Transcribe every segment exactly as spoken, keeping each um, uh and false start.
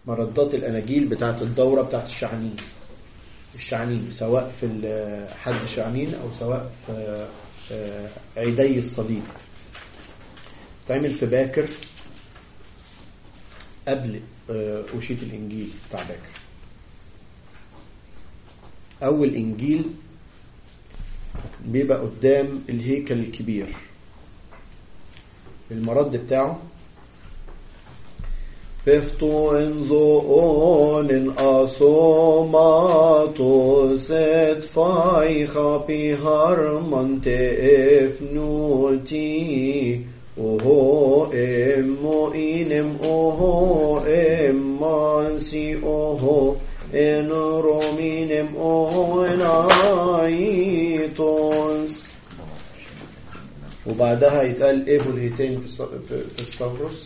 مردات الأناجيل بتاعت الدورة بتاعت الشعنين الشعنين سواء في حد الشعنين أو سواء في عيدي الصليب تعمل في باكر قبل أوشية الإنجيل بتاع باكر. أول إنجيل بيبقى قدام الهيكل الكبير، المرد بتاعه بفتو انزون أصوماتو ست فايخا بيهار منتف نوتي اوهو امو إنم اوهو امانسي اوهو ان رومينم اوهو ان آيتونس. وبعدها يتقال ايه الهيتين في الصفرس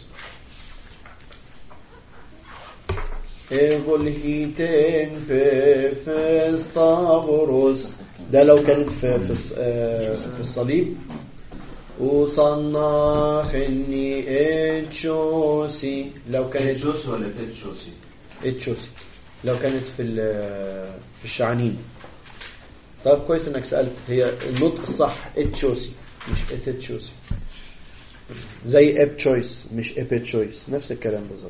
ايفولهيتين في فستافروس، ده لو كانت في في في الصليب. وصنخني اتشوسي لو كانت اتشوسي ولا تتشوسي اتشوسي لو كانت في في الشعنين. طيب كويس انك سألت، هي النطق الصح اتشوسي مش اتشوسي، زي اب تشويس مش اب تشويس، نفس الكلام بالظبط.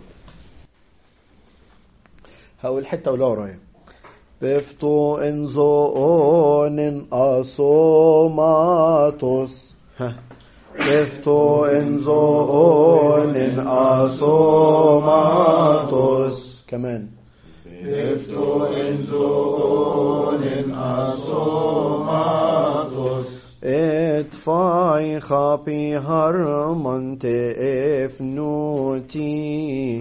هقول حتة ولا ورايا بفتو انزون اصوماتوس ها بفتو انزون اصوماتوس كمان بفتو انزون اصوماتوس اتفاي خابي هرمنت افنوتي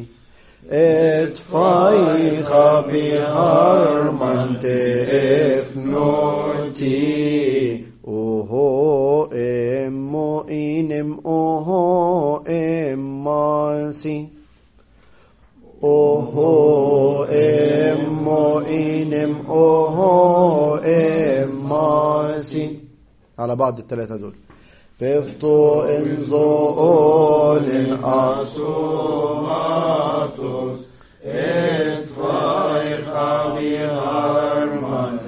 اتفاي خابي هرمنت افنوتي اوهو امو انم اوهو اماسي اوهو امو انم اوهو اماسي على بعض الثلاثة دول. بفتو انزون اصوماتوس اتفاي خابي هرمنت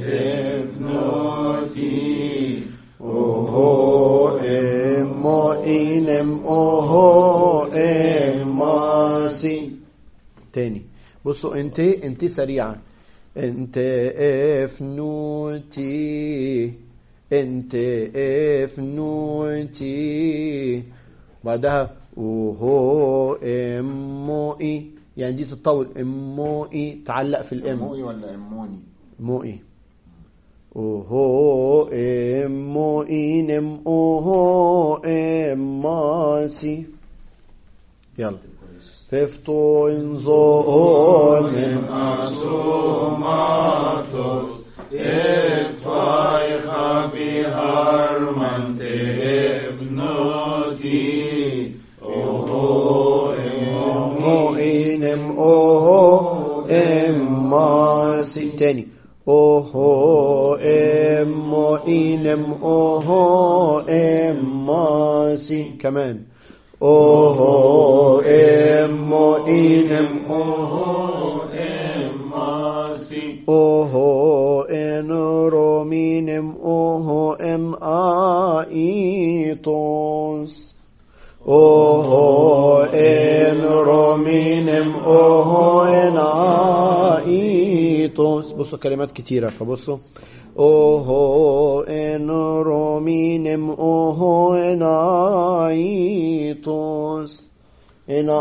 افنوتي اوهو امو انم اوهو اماسي. تاني بصوا انت انت سريعة انت افنوتي انت افنوتي بعدها اوهو اموئي، يعني دي تطول اموئي تعلق في الام. اموئي ولا اموني؟ موئي. اوهو اموئي نم اوهو اماسي. يلا ففتو انزون اصوماتوس اتفاي خابي هرمنت افنوتي اوهو امو انم اوهو اماسي. تاني اوهو امو انم اوهو اماسي كمان اوهو امو انم اوهو اماسي اوهو ان رومينم اوهو ان آيتونس اوهو ان رومينم اوهو ان آيتونس. بصوا كلمات كتيرة فبصوا اوهو ان رومينم اوهو ان آيتونس ان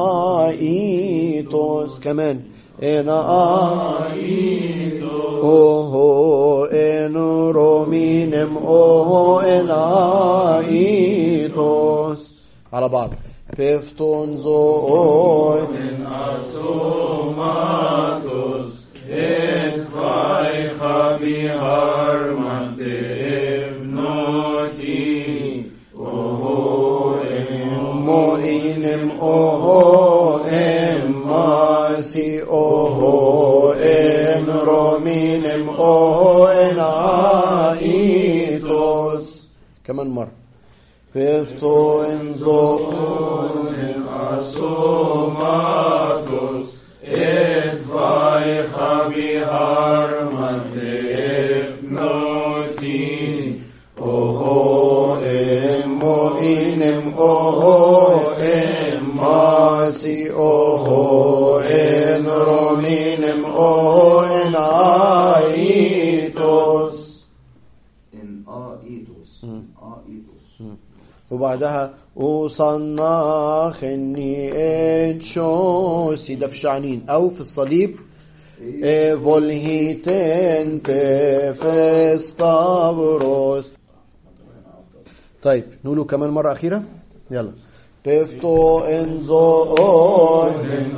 آيتونس كمان ان آيتونس اوهو ان رومينم اوهو ان آيتونس على بعض. فيفتون زون اصوماتوس اتفاي خابي هرمنت افنوتي اوهو امو انم اوهو اماسي اوهو ان رومينم اوهو ان آيتوس. كمان مرة فيفتو انزون اصوماتوس o en rominem o en aitos. إن آيتوس آيتوس وبعدها وصنع خني اتشوسي ده في الشعنين او في الصليب فولهيتن بفستابروس. طيب نقوله كمان مرة أخيرة يلا. بفتو انزو من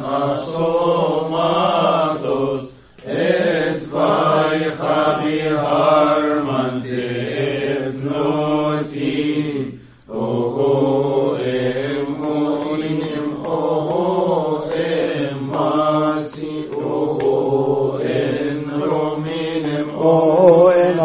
أصوماتوس اتفاي خبيهار من تبنوتي اوهو امونيم اوهو اماسي اوهو انرومينم او ان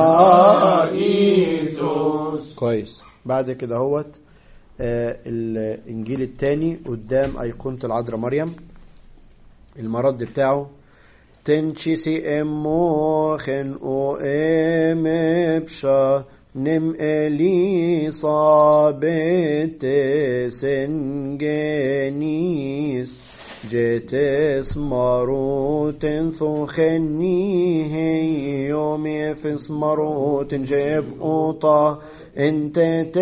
ايتوس. كويس. بعد كده هوت آه الانجيل الثاني قدام ايقونة العذراء مريم المرض بتاعه تنشيسي امو خن او ام بشا نم اليصابت سنجنيس جتس ماروت ثخني هي يومي فس ماروت جيب اوطا انت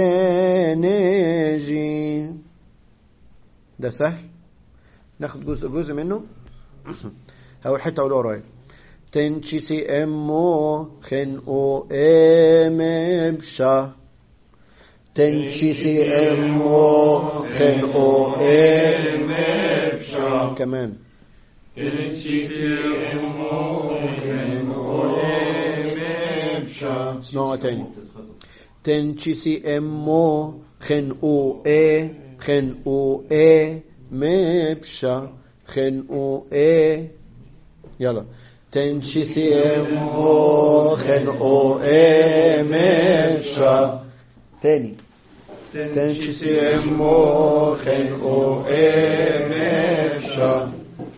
تنجي. ده سهل ناخد جزء جزء منه. اول حته اقول ورايا تنشيسي امو خن او ام بشا تنشيسي امو خن او ام بشا كمان تنشيسي امو خن او ام بشا. اسمعوا تاني تنشيسي امو خن او اي خن او اي مبشا خن او اي يلا تنشيسي امو خن او اي مبشا تاني تنشيسي امو خن او اي مبشا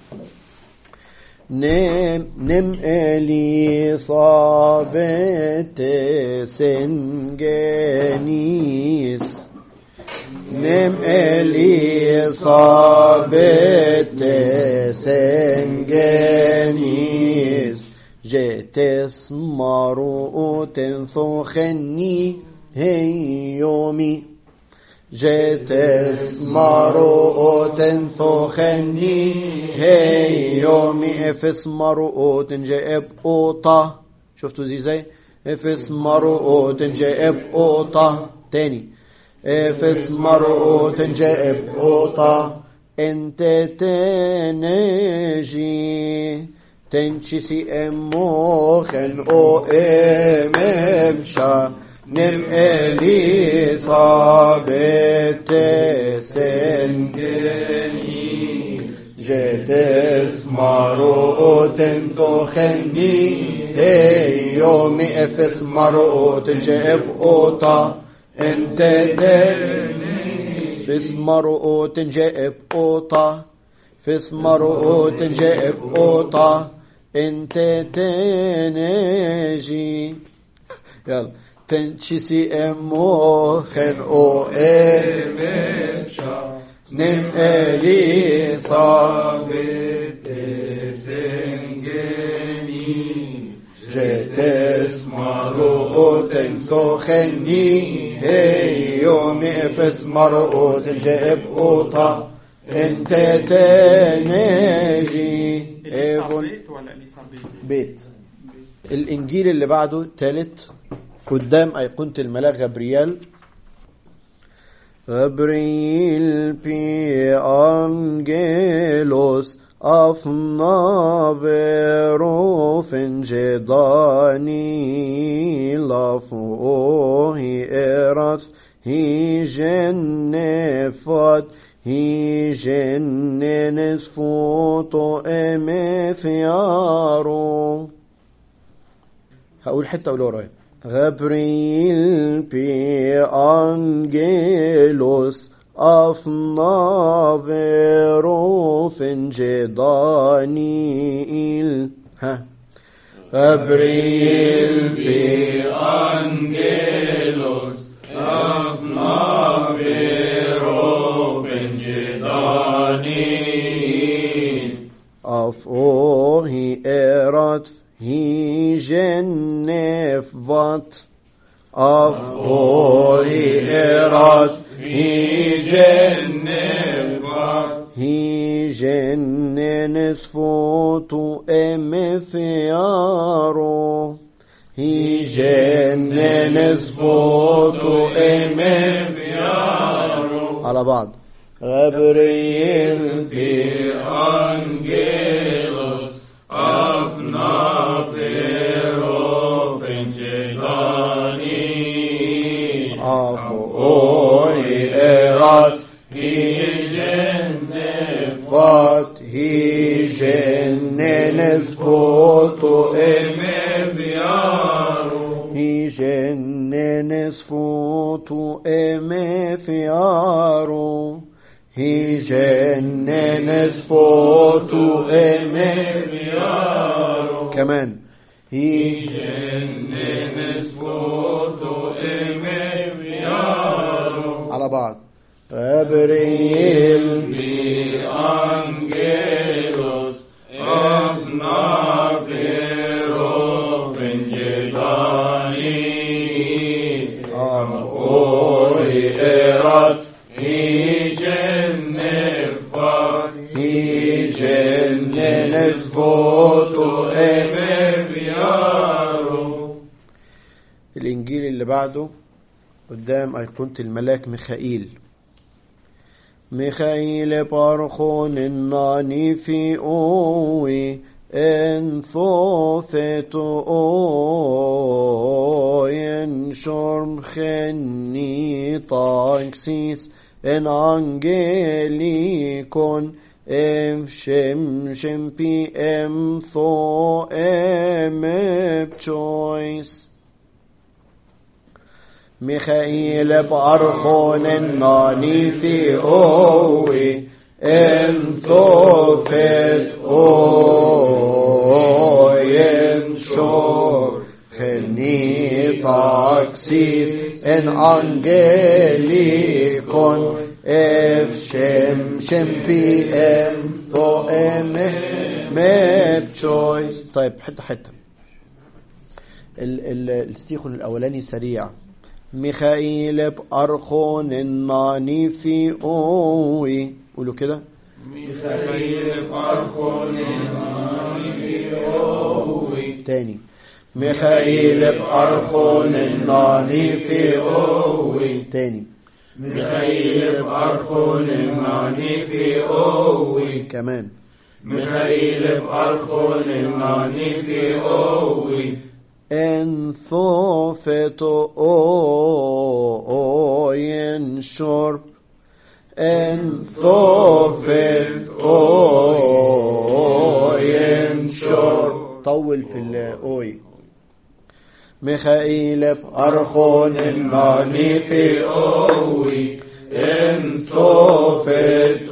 نم نم الي صابت سنجنيس نم الي صابت سنجنيس جتس مروت ثخني هي يومي جتس مروت ثخني هي يومي افس مروت جاب اوطا. شفتوا دي ازاي؟ افس مروت جاب اوطا تاني افس مروت جاب اوطا انت تنجي تنشيسي امو خن او ام امشا نم الي صابت سنجني جتس مروت ثخني هي يومي افس مروت جاب اوطا انت تنجي فس مروت جاب اوطا فس مروت جاب اوطا انت تنجي يلا تنشيسي امو خن او ام نم الي صابت سنجني جتس مروت ثخني هي يومي افس مروت جاب اوطا انت تنجي بيت. الانجيل اللي بعده ثالث قدام ايقونة الملاك غبريال. غبريل بي انجيلوس افنافيرو فنجداني لافو هي ارات هي جنفات هي جننس فوتو امفيارو. هقول حتة اقول ورايا غبريل بي انجيلوس افنافيرو فنجدانيل. ها غبريل بي انجيلوس افنافيرو فنجدانيل Af o hi erat hi genef vat. Af o hi erat hi genef vat. Hi genenes fotu emefiaro. Hi genenes fotu emefiaro. على بعض. Gabriel be angelos of Nafero Penjelani of oi erat he genefat he genenes foto emeviaro he genenes foto emefiaro. He genenes fotu emefiaro. كمان he genenes fotu emefiaro. على بعض. Gabriel be angelos of Nafero Penjelani of oi erat genenes fotu emefiaro. الإنجيل اللي بعده قدام أيقونة الملاك ميخائيل. ميخائيل بارخون الناني في أوي إن ثوفت أوين شرم خني تاكسيس إن أنجيليكون Em shem shem pi em tho em choice. Michael barchon en nani fi owi en tho fet oyen shor cheni taxis en angelikon F shem shem pi em tho em meb choice. طيب حتى حتى الاستيخون الأولاني سريع. ميخائيل بأرخون الناني في أوي. قولوا كده. ميخائيل بأرخون الناني في أوي. تاني. ميخائيل بأرخون الناني في أوي. تاني. ميخائيل بأرخون الناني في أوي. كمان. ميخائيل بأرخون الناني في أوي. En thofeto oyen shorp. En thofet oyen shorp. طول في الأوي. ميخائيل بأرخون الناني في أوي إن ثوفت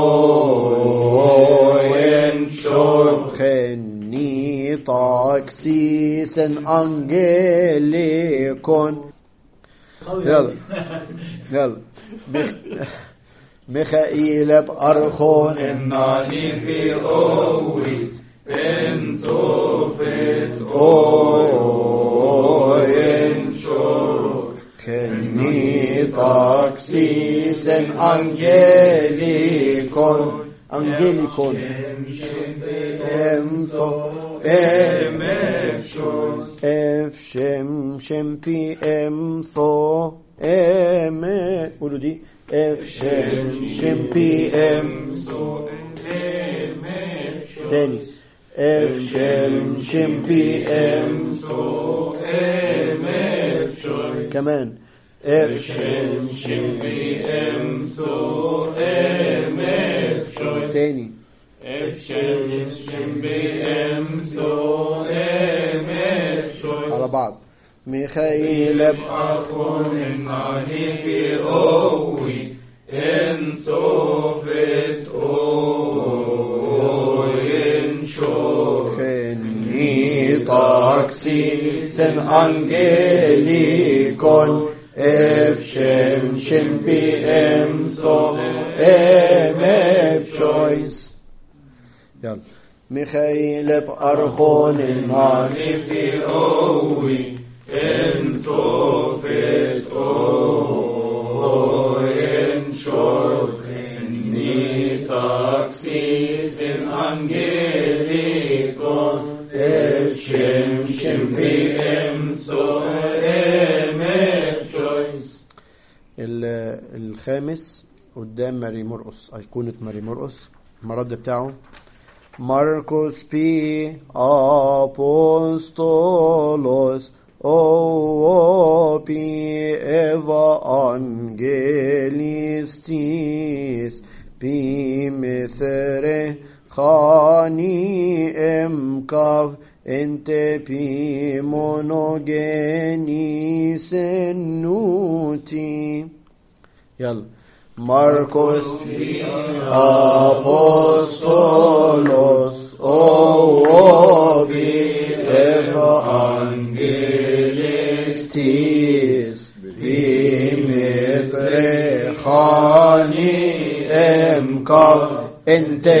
أوين شور خني تاكسيس أنجيليكون. يلا يلا. ميخائيل بأرخون الناني في أوي إن ثوفت أوين شور خني تاكسيس أنجيليكون. أنجيليكون ام ثو ام اف شم شم بي ام ثو ام. قولوا دي. اف شم شم بي ام تاني. اف شم شم بي ام كمان. اف شم شم بي ام تاني. اف شم شم بي ام على بعض. ميخائيل بأرخون الناني في أوي إن ثوفت أوين شور خني تاكسيس أنجيليكون. اف شم شم بي ام ثو ام choice. يلا ميخائيل بأرخون Mani fi owi en tofet o en short en ni taxis en angelikon et shem shem bi em so emet choice. الخامس قدام ماري مرقس، أيقونة ماري مرقس. المرد بتاعه Marcos P. Apostolos O P. Evangelistis P. Mithre Khani Emkav Ente P. Monogenis Nuti. يلا Marcos Apostolos Obi Evangelistis Bimithre Khani Emkav Ente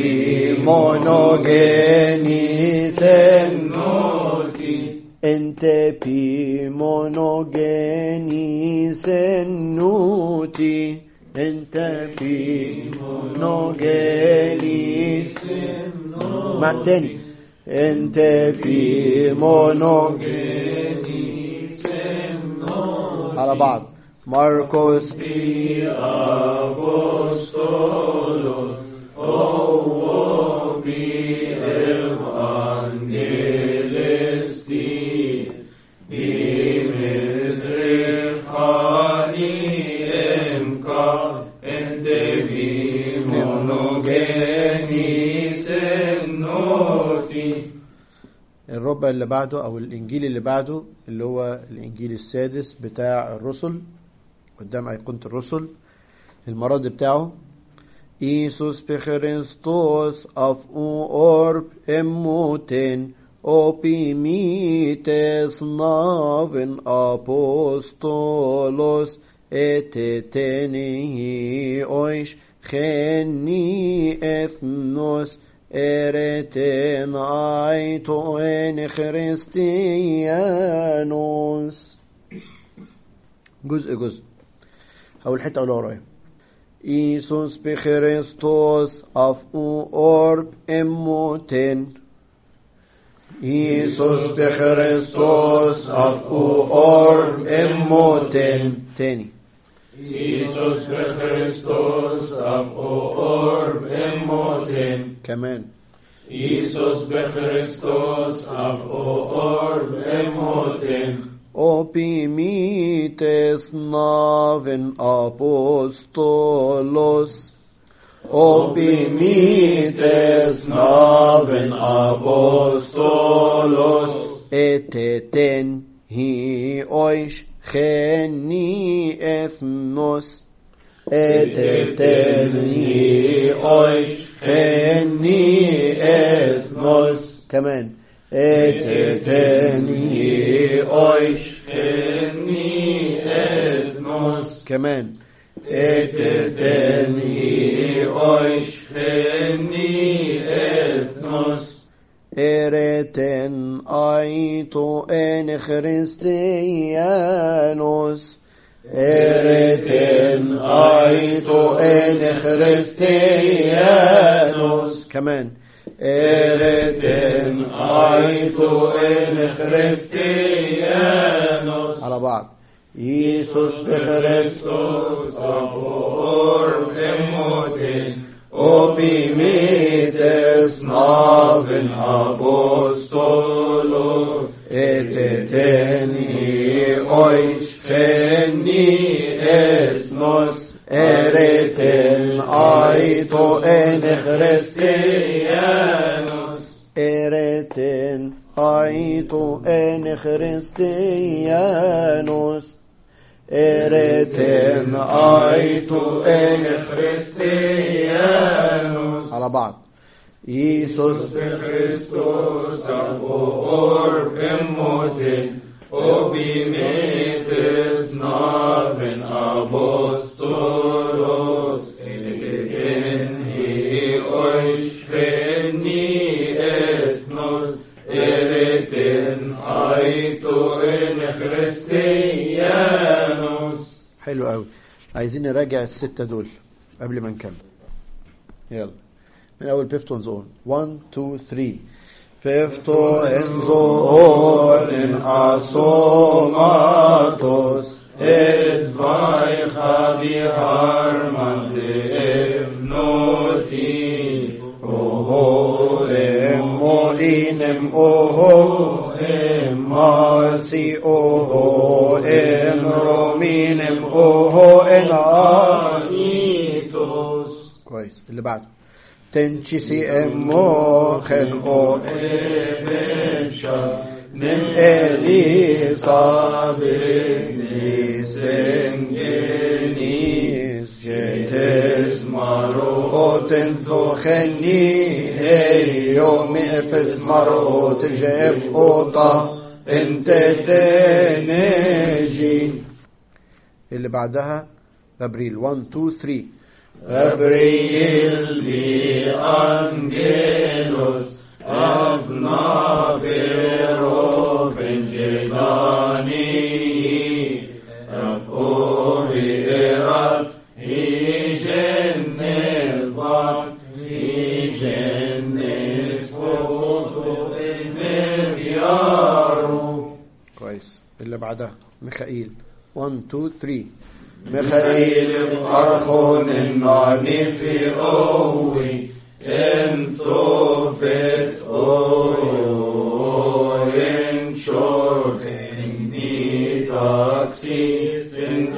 Bimonogenis Nuti Ente Bimonogenis Nuti انت في نوغيليس مع تاني انت في مونوغيليس على بعض ماركوس في أبوستولوس أو بي إفانجيلستي بمثل خاني الربع اللي بعده او الانجيل اللي بعده اللي هو الانجيل السادس بتاع الرسل قدام ايقونة الرسل. المرض بتاعه إيسوس بخريستوس اف اورب اموتين اوبيميتس نافن ابوستولوس اتتني اويش خني اثنوس ارتن ايتو ان خريستيانوس. جزء جزء اول حته اقولها ورايا. إيسوس بخريستوس اف اورب اموتين إيسوس بخريستوس اف اورب اموتين تاني إيسوس بخريستوس اف اورب اموتين كمان إيسوس بخريستوس اف اورب اموتين Opimites naven apostolos Opimites naven apostolos eteten hi oish cheni ethnos eteten hi oish cheni ethnos كمان eteni oish cheni ethnos كمان eteni oish cheni ethnos ereten aito en Christianos ereten aito en Christianos كمان ereten aito en Christianos على بعض. إيسوس بخريستوس أفور اموتين Opimites naven apostolos eteteni oich cheni esnos ereten aito en Christianos ereten aito en Christianos ereten aito en Christianos على بعض. إيسوس Christos أفور اموتين Opimites naven apostolos eteten hi oich cheni نراجع الستة دول قبل ما نكمل. يلا من أول بيفتونز اون واحد اتنين تلاتة. بيفتونز اون إن أسوماتوس Et vaicha biharman de'evnoti Oho emo inem oho emasi oho en rominem oho en aitos كويس. اللي بعده تنشسي امو خن او ebensha من إليصابت سنجنيس جتس مروت ثخني يوم افس مروت جاب اوطا انت تنجي. اللي بعدها غبريل واحد اتنين تلاتة. غبريل li angelos avnavero benjelani afohi erat hijennevat hijennesfoto eneviaru. كويس. اللي بعدها ميخائيل واحد اتنين تلاتة. ميخائيل أرخون النعني في أوي إن ثوفت أوي إن شورت إني تاكسيس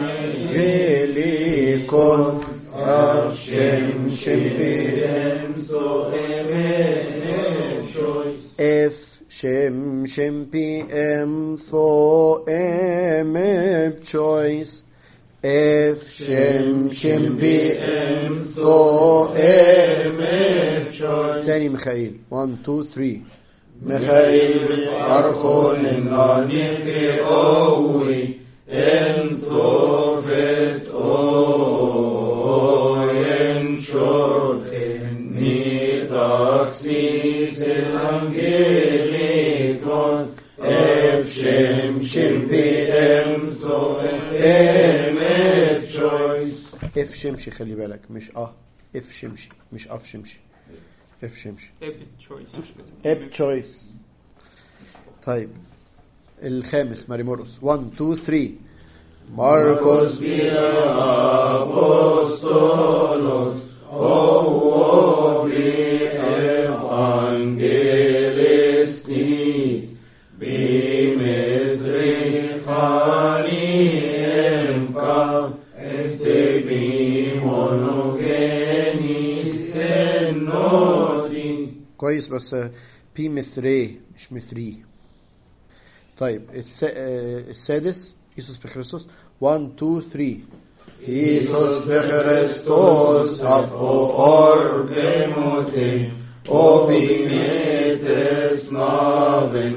غيلي كون أرشم شمبي اف شم شمبي ام ثو ام بشويس اف شم شمبي ام ثو ام تاني ميخائيل واحد اتنين تلاتة. ميخائيل أرخون النعني في أوي إن ثوفت أوي إن شورت إني تاكسيس الأنجيليكون اف شم شمبي ام ثو ام تشويس. اف شمشي خلي بالك مش اه اف شمشي مش اف شمشي اف شمشي اب تشويس. طيب الخامس ماريموروس واحد اتنين تلاتة. ماركوس Apostolos ovobli evangelisti bimezri khani emka ente bimonogenis enoti. كويس بس بي مثري مش مثري. طيب الس... السادس يسوس بخريستوس واحد اتنين تلاتة. Iisus Christos apo orbemote opimetes naven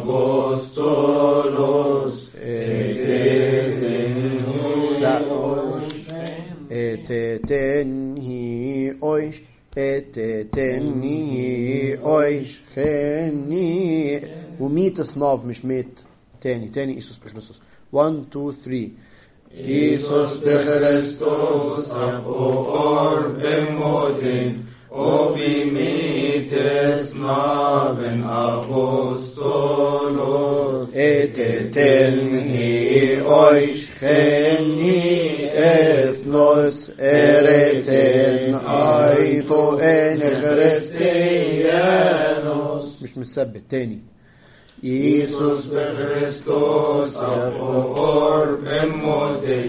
apostolos etetenhi oish etetenhi oish خني وميت صناف مش ميت تاني تاني يسوس بخريستوس واحد اتنين تلاتة. Iisus Christos apo orbemote opimetes naven apostolos etetenhi oish خني ethnos ereten aito en Christianos. مش مثبت تاني. Iisus Christos apo orbemote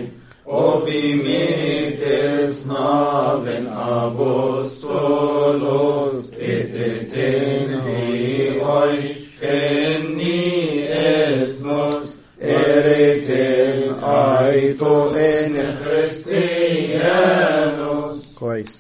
opimetes naven apostolos etetenhi oish cheni esnos ereten aito en Christianos. كويس.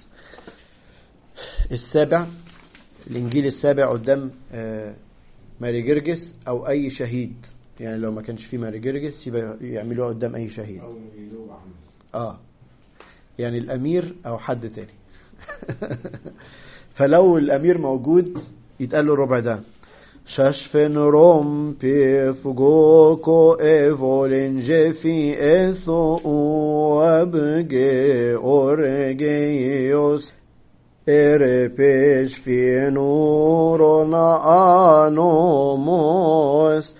السابع الانجيل السابع قدام آه ماري جرجس او اي شهيد، يعني لو ما كانش فيه ماري جرجس يبقى يعملوها قدام اي شهيد اه يعني الامير او حد تاني فلو الامير موجود يتقال له ربع ده ششفن روم بيفغوكو ايفولين جفي اثو وابجي اورجيوس اربيش في نورنا انوموس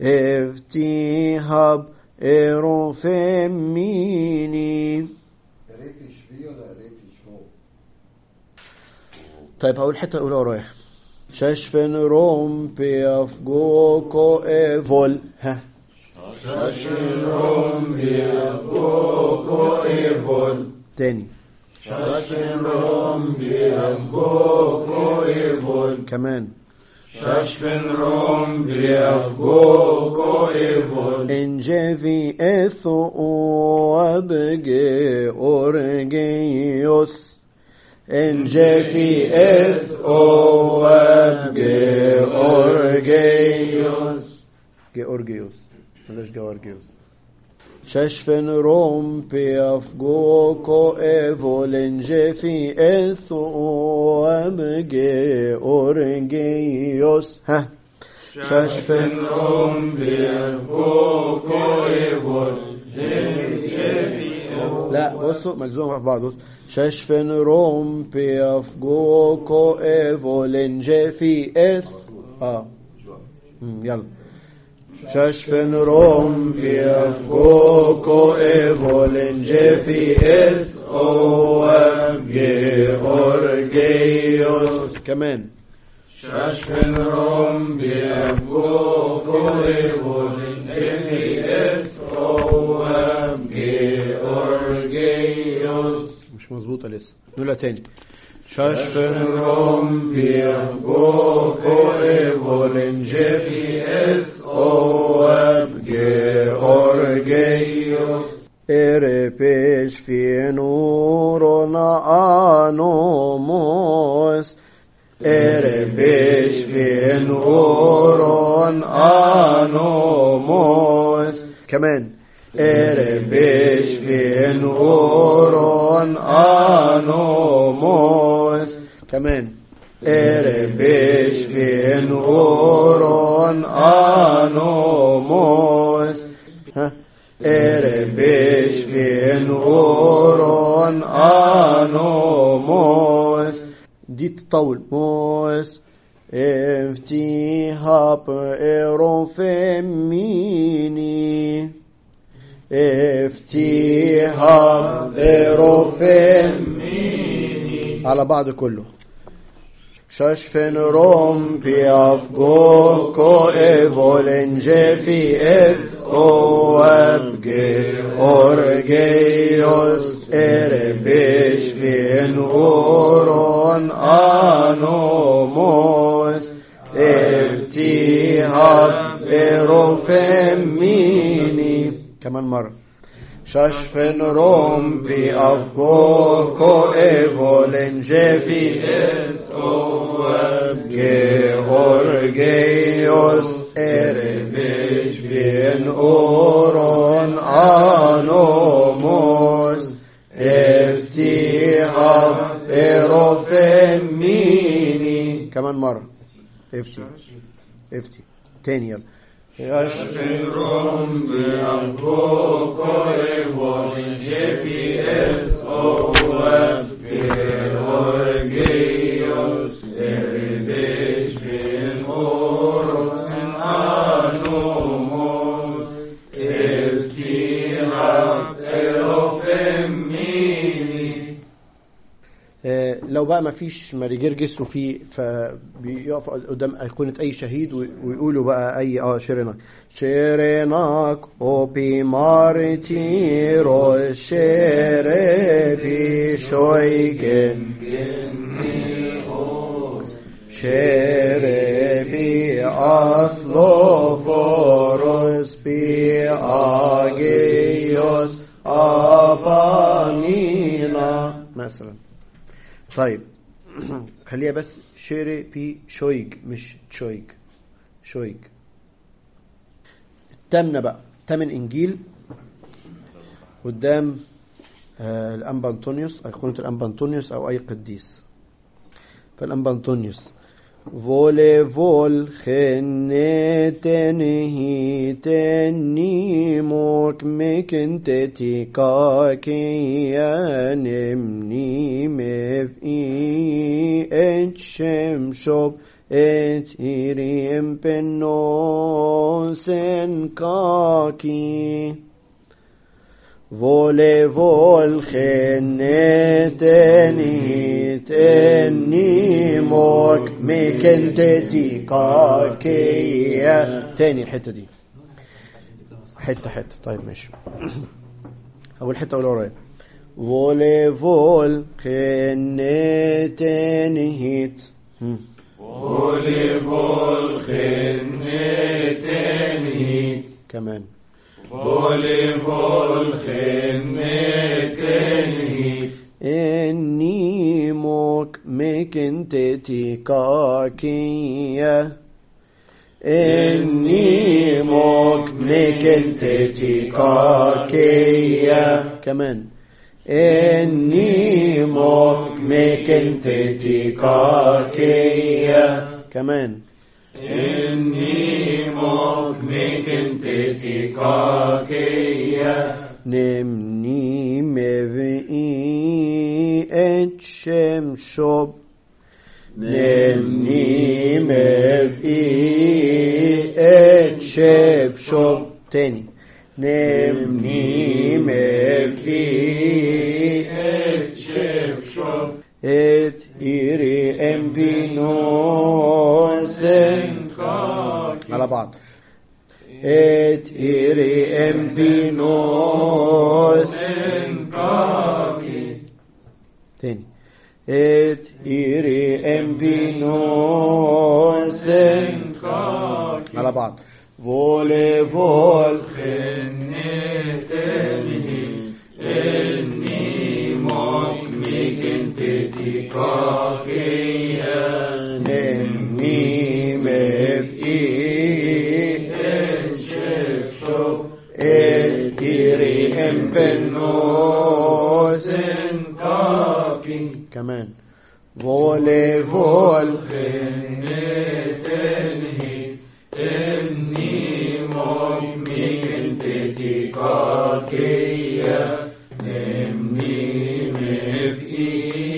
افتيهب ايروفيميني. ريفيش في ولا ريفيش هو؟ طيب هقول حتة أولى ورايح. ششفن روم بيفغوكو ايفول. ها شاشفن روم بيفغوكو ايفول. تاني. شاشفن روم بيفغوكو ايفول. كمان. شاشفن روم بيفغوكو ايفول. انجفي اثو وابجي اورجيوس. انجفي اثو وابجي اورجيوس. جيورجيوس ملاش جوارجيوس. ششفن روم بيفغوكو ايفول. انجفي اثو وابجي اورجيوس. ها شاشفن روم بيفغوكو ايفول. لا بصوا ملزومة في بعض. ششفن روم بيفغوكو ايفول. انجفي اث اه يلا. ششفن روم بيفغوكو ايفول. انجفي اث وابجي اورجيوس. كمان. شاشفن روم بيفغوكو ايفول. انجفي اث وابجي اورجيوس. مش مظبوطة لسه نقولها تاني. شاشفن روم بيفغوكو ايفول. انجفي اث وابجي اورجيوس. اربيش في نورنا انوموس. اربيش في نورنا انوموس. كمان. اربيش في نورنا انوموس. كمان. اربيش في نورنا انوموس. ها اربيش في نورنا انوموس. دي تطول موس. افتيهاب ايروفيميني. افتيهاب ايروفيميني على بعض كله. شاشفن روم بيفغوكو ايفول. انجفي اث وابجي اورجيوس. اربيش في نورون انوموس. افتيهاب ايروفيميني. كمان مرة. شاشفن روم بيفغوكو ايفول. انجفي اث وابجي اورجيوس. اربيش في نورون انوموس. افتيهاب ايروفيميني. كمان مرة. افتي افتي تاني يلا. شاشفن روم بيفغوكو ايفول. انجفي اث وابجي اورجيوس. اربيش في نورون انوموس. افتيهاب ايروفيميني. لو بقى ما فيش ماري جرجس وفي فبيقف قدام أيقونة أي شهيد ويقولوا بقى أي آه شيريناك شيريناك أوبي مارتيرو شيري شويجن شيري بي أثلوفوروس بي آجيوس أبانينا مثلا. طيب خليها بس شيري بي شويج مش تشويج شويج. التامنة بقى تامن إنجيل قدام آه الأنبا أنطونيوس أيقونة الأنبا أنطونيوس أو أي قديس. فالأنبا أنطونيوس فوليفول خنتن هيتني موك مكنت تكاكيا نمني مفئي اتشمشوب اتيريم بنوسن كاكي فوليفول خنتني تني موك مكنتتي كاكية تاني الحتة دي حتة حتة طيب ماشي أول حتة أول ورايا فوليفول خنتني فوليفول خنتني كمان فوليفول خنتني إني موك مكنتتي كاكية إني موك مكنتتي كاكية كمان إني موك مكنتتي كاكية كمان إني موك مكنتتي كاكية نمني مفئي اتشمشوب نمني مفئي اتشمشوب تاني نمني مفئي اتشمشوب ات إيري امبينوسن على بعض ات إيري امبينوسن تاني ات إيري امبينوسن على بعض فولي فول خنتني إني موك مكنتتي كاكية نمني مفئي اتشمشوب اتيري امبنوسن كاكي كمان فولي فول خنتني إني موك مكنتتي كاكية نمني مفئي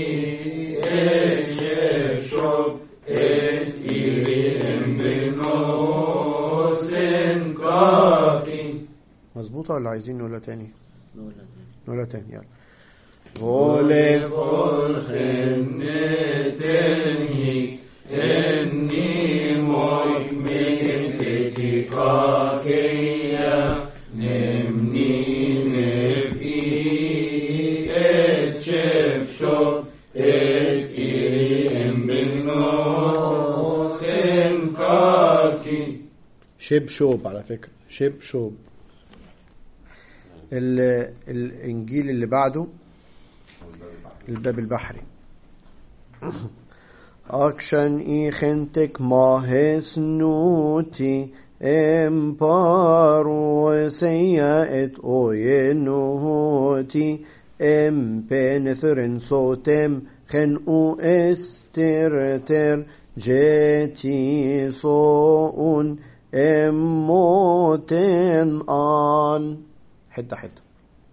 اتشمشوب اتيري امبنوسن كاكي مظبوطة ولا عايزين نقولها تاني نقولها تاني يلا فولي فول خنتني إني موك مكنتتي كاكية نمني مفئي اتشمشوب اتيري امبنوسن كاكي شب شوب على فكرة شب شوب ال- الإنجيل اللي بعده الباب البحري أكشن إيخنتك ماهس نوتي إمبارو سيئت أوينوتي إم بنثرن صوتم خنقو استرتر جيتي صوون إم موتن آن حتة حتة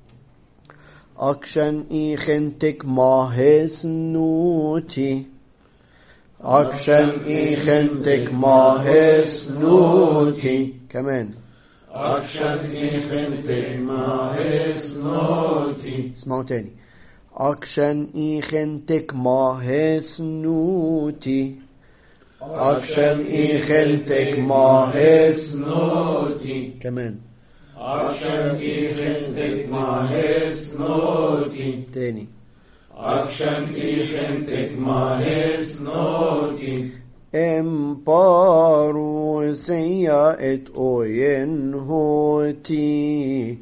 أكشن إيخنتك ماهس نوتي أكشن إيخنتك ماهس نوتي كمان أكشن إيخنتك ماهس نوتي اسمعوا تاني أكشن إيخنتك ماهس نوتي أكشن إيخنتك ماهس نوتي كمان أكشن إيخنتك ماهس نوتي تاني أكشن إيخنتك ماهس نوتي إمبارو سيئت أوين هوتي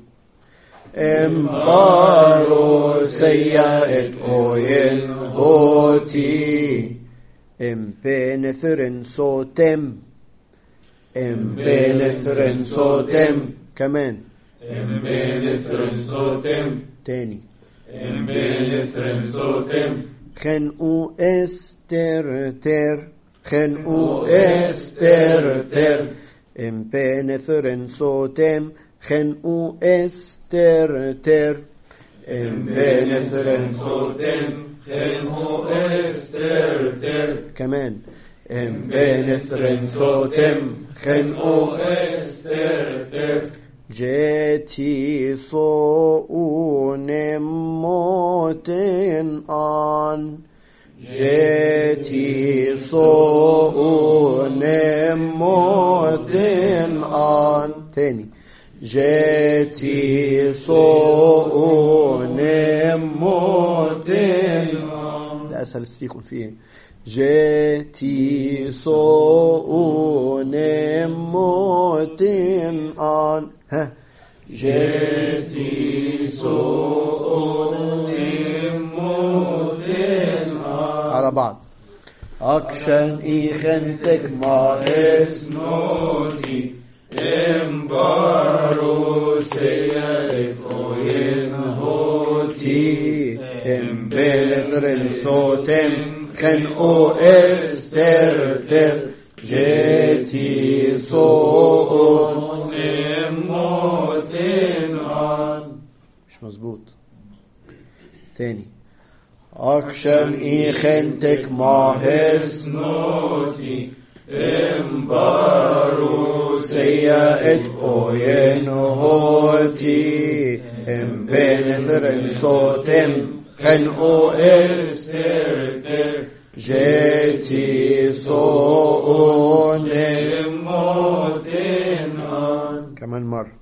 إمبارو سيئت أوين هوتي إم بنثرن صوتم إم بنثرن صوتم كمان إم بنثرن صوتم تاني إم بنثرن صوتم خنقو استرتر خن او استر تر ام بنثرن صوتم خن او استر تر ام بنثرن صوتم خن او استر تر كمان ام بنثرن صوتم خن او استر تر جتي صون موتن آن جتي صون موتن آن تاني جتي صون موتن آن ده أسهل استيكون فيه جتي صون موتن آن ها جتي صون موتن آن على بعض أكشن إيخنتك ما اسنوتي امبارو سيئت اوين هوتي امبلترن صوتم خن او استرتر جتي صون موتن آن مش مظبوط تاني أكشن إيخنتك ما اسنوتي امبارو سيئت اوين هوتي امبلترن صوتم خن او استرتر جتي صون موتن آن كمان مرة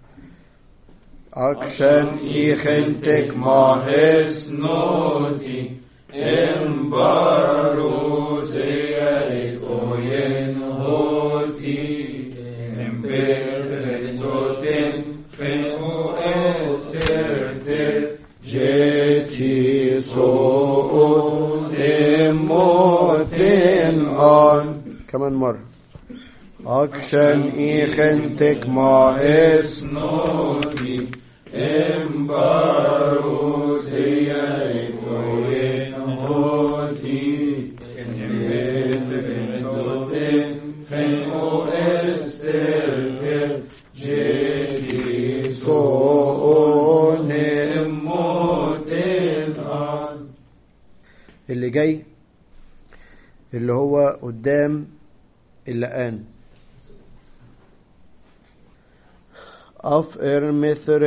أكشن إيخنتك ما اسنوتي امبارو سيئت اوين هوتي امبلترن صوتم خن او استرتر جتي صون موتن آن كمان مرة أكشن إيخنتك ما اسنوتي امبارو سيئت اوين هوتي امبلترن صوتم خن او استرتر جتي صون موتن آن اللي جاي اللي هو قدام اللقان أفقر مثل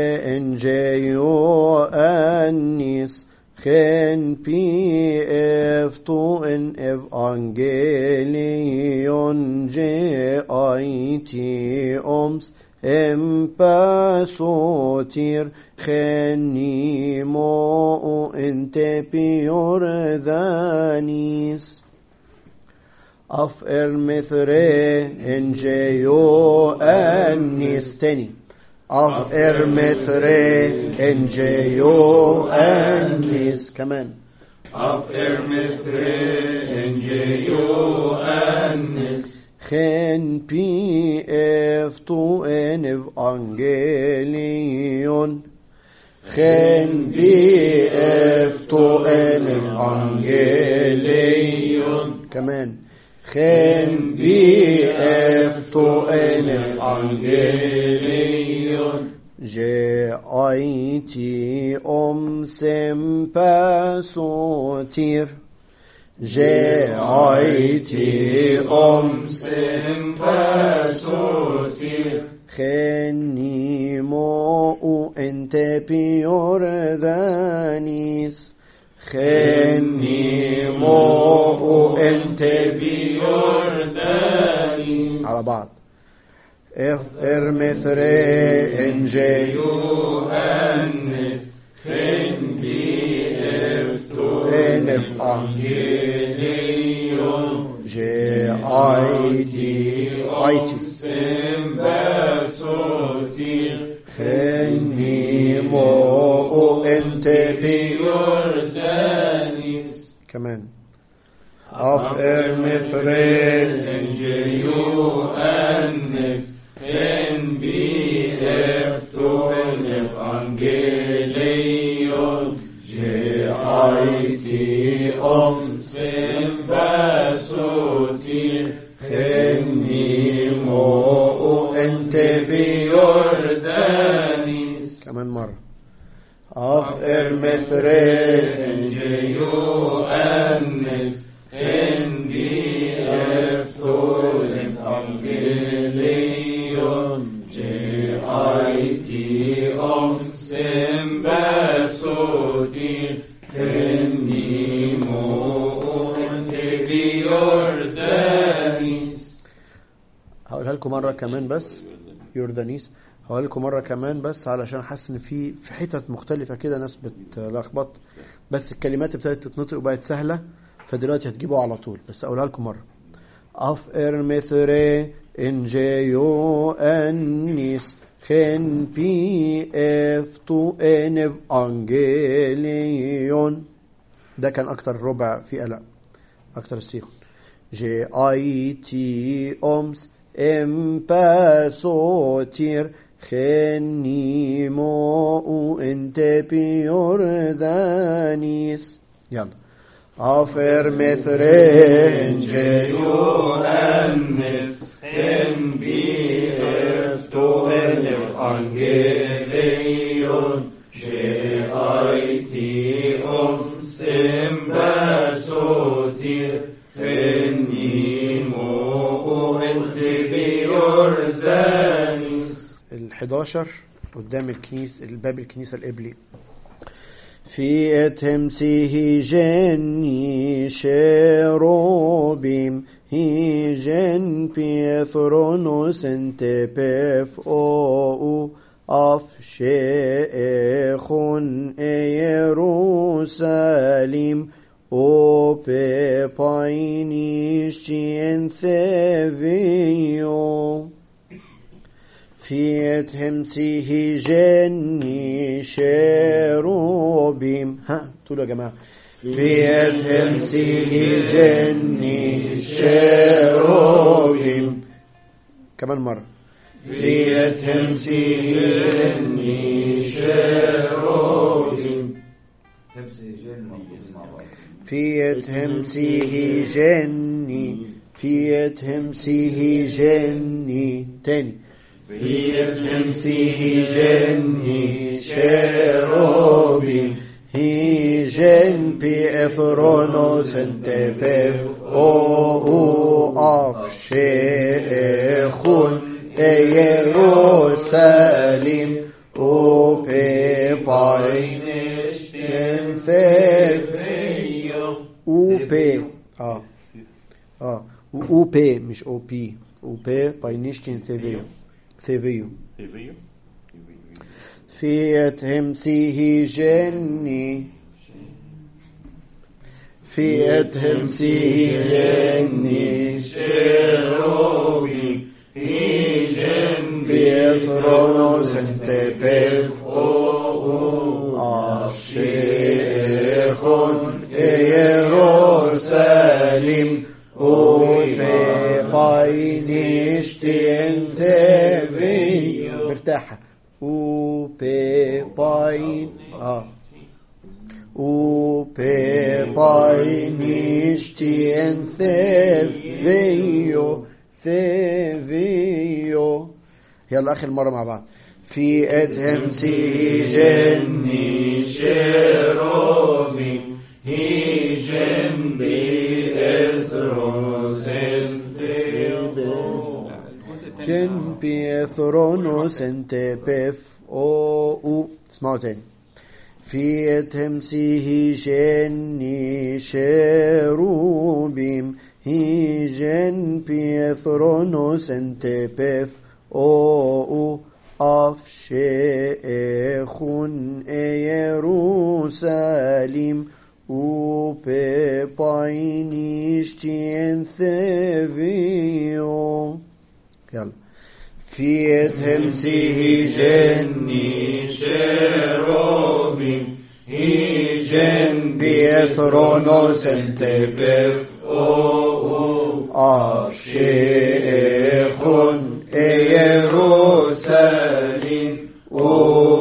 إنجيو أنيس خن بي افتو ان evangelion جي اي تي أمس ام باسوتير خنيمو انت بيور ذانيس أفقر مثل إنجيو أنيس تاني أفقر مثل إنجيو أنيس كمان أفقر مثل إنجيو أنيس خن بي افتو ان evangelion خن بي افتو ان evangelion كمان خن بي افتو ان evangelion جي اي تي ام سمباسوتير جي اي تي ام سمباسوتير خنيمو انت بيور ذانيس خنيمو انت بيور ذانيس على بعض افقر مثل انجيو أنس خن بي افتو ان evangelion جي اي تي اي تي سمباسوتير خنيمو انت بيور ذانيس كمان أفقر مثل إنجيو أنس خن بي افتو sotir خنيمو أنت بيوردانيس. كمان مرة. أفقر مثرين جيو أنس إن بي أفتولن أنجليون جي آي تي أم سمباسوتي خنيمو أنت بيوردانيس. هقولها لكم مرة كمان بس يوردانيس. هقول لكم مرة كمان بس علشان حاسس ان في في حتت مختلفة كده ناس بتلخبط، بس الكلمات ابتدت تتنطق وبقت سهلة، فدلوقتي هتجيبوها على طول. بس اقولها لكم مرة. اف ار مثري انجيو انيس خن بي اف تو انف انجيليون. ده كان اكتر ربع في قلق، اكتر السيخون. جي اي تي اومس امباسوتير خنيمو انت بيوردانيس. يلا. افر مثرين جيو أنس إن بي أفتو انف أنجليون جي آي تي أم سمباسوتير خنيمو أنت بيوردانيس. الحداشر قدام الكنيسة، الباب الكنيسة القبلي. في اتمسيه جني شيروبيم هي جن بيثرونوس انت بيف او اف شيخون يروساليم او بيباينيشين ثيفيو. في اتهمسيه جني شيروبيم. ها تقولوا يا جماعة. في اتهمسيه جني شيروبيم. كمان مرة. في اتهمسيه جني شيروبيم. في اتهمسيه جني. في اتهمسيه جني. تاني. في اتهمسيه جني شيروبيم هي جن بي اثرونوس انت بيف او اف شيخون يروساليم او بي باينش انثيفيو. او بي اه اه او بي مش او بي. او بي باينش انثيفيو. ثيفيو. في اتهمسيه جني. في اتهمسيه جني شيروبي هي جن بيثرونوس انت بيف او اشيخون يروساليم او بيباينشتين ثيفيو. مرتاحة. او بيباين اه او بيباينشتين ثيفيو. ثيفيو. يلا آخر مرة مع بعض. في اتهمسيه جني شيروبي هي جن بيثرونوس جن بيثرونوس انت بيف او او. اسمعوا تاني. في اتهمسيه جني شيروبيم هي جن بيثرونوس انت بيف او اف شيخون يروساليم او بيباينشتين ثيفيو. يلا. في اتهمسيه جني شيروبيم هي جن بيثرونوس انت بيف او اف شيخون يروساليم او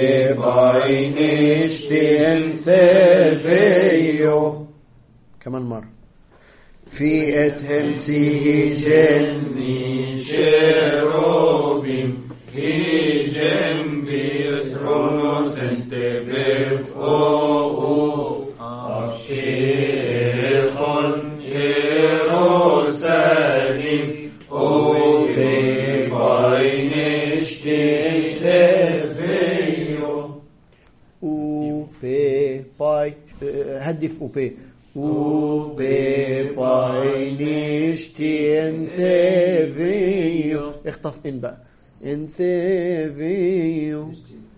بيباينشتين ثيفيو. كمان مرة. في اتهمسيه هيجني شروبيم هيجنبي ثرونوس انت بفؤو أشيخون يروساليم أو بباينشتي ثفيو او بي باي هدف او بي او بي باي نشتين ثفيو اخطف ان بقى ان ثفيو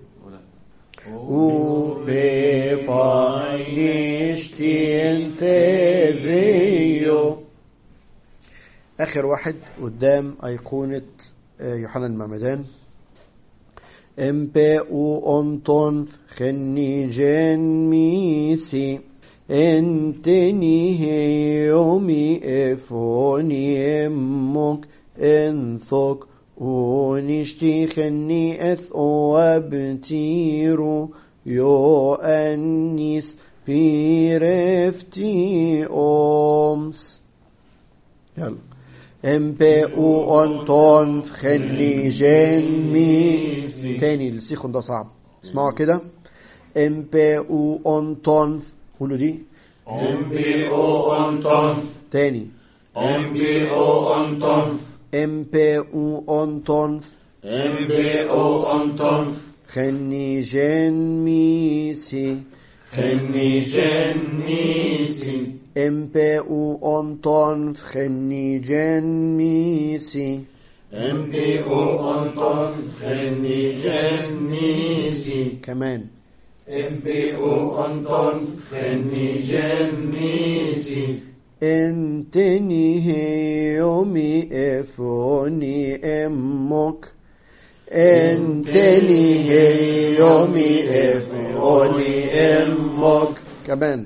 او بي باي نشتين ثفيو. اخر واحد قدام ايقونة يوحنا المعمدان. ام بي او انطون خني جن ميسي انتني هيومي افوني امك انثق ونشتي خني اث وابتيرو يو انيس بيرفتي اومس. يلا ام بي او انطون خني جن ميسي. تاني السيخون ده صعب، اسمعوا كده. ام بي او انطون، قولوا دي ام بي او انطون. تاني ام بي او انطون. ام بي او انطون ام بي او انطون. خني جن ميسي خني جنيسي. ام بي او انطون خني جن ميسي. ام بي او انطون خني جنيسي. كمان ام بي او انطون خني جنيسي. انتني هيومي افوني امك انتني هيومي افوني امك. كمان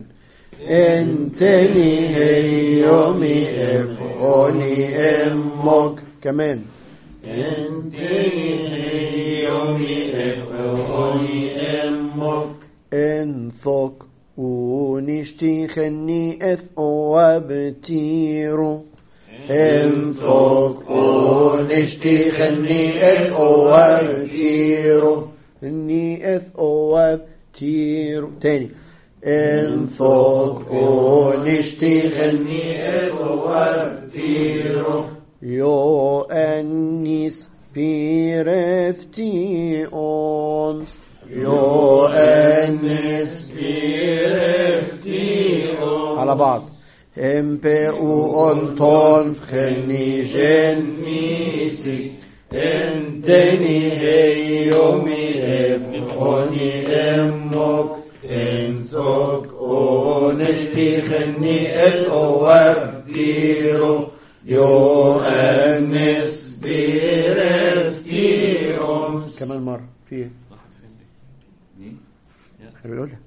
انتني هيومي افوني امك. كمان انتني هيومي افوني امك. انثق ونشتي خني اث وابتيرو. انثق ونشتي خني اث وابتيرو. اني اث وابتيرو. تاني انثق ونشتي خني اث وابتيرو. يو انيس بيرفتي اونس. يو انيس بيرفتي اونس. على بعض. ام بي او انطون خني جن ميسي. انتني هيومي افوني امك انثق ونشتي خني اث وابتيرو. يو انس بيرفتي اونس. كمان مرة في بيقولها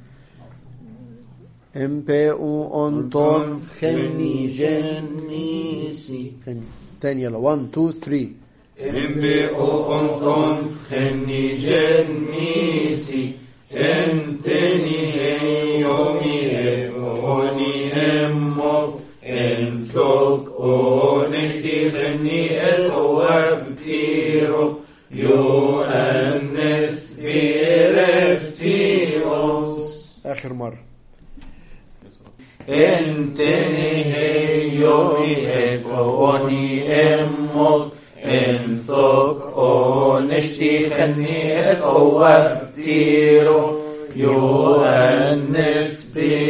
ام بي او انطون خني جن ميسي. خني. تاني يلا واحد اتنين تلاتة. ام بي او انطون خني جنيسي. انتني هيومي افوني امك انثق ونشتي خني اث وابتيرو. يو انس بيرفتي اوس. اخر مرة انتني هيومي افوني امك انثق ونشتي خني اث وابتيرو. يو انس بيرفتي